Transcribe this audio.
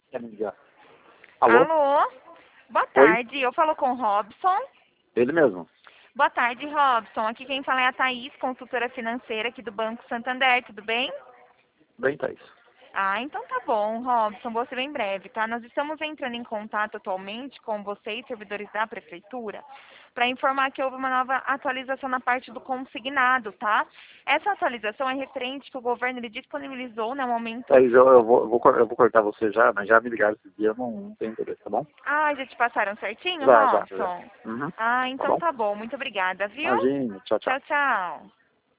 Quer me ligar? Alô? Alô? Boa Oi? tarde, eu falo com o Robson. Ele mesmo. Boa tarde, Robson. Aqui quem fala é a Thaís, consultora financeira aqui do Banco Santander, tudo bem? Bem, Thaís. Ah, então tá bom, Robson, vou ser bem breve, tá? Nós estamos entrando em contato atualmente com vocês, servidores da Prefeitura, para informar que houve uma nova atualização na parte do consignado, tá? Essa atualização é referente que o governo ele disponibilizou, né, um aumento... Thaís, eu vou cortar você já, mas já me ligaram esse dia, eu não tenho interesse, tá bom? Ah, já te passaram certinho, Já. Robson? Uhum. Ah, Tá então bom? tá bom, muito obrigada, viu? Imagine, tchau, tchau. Tchau, tchau.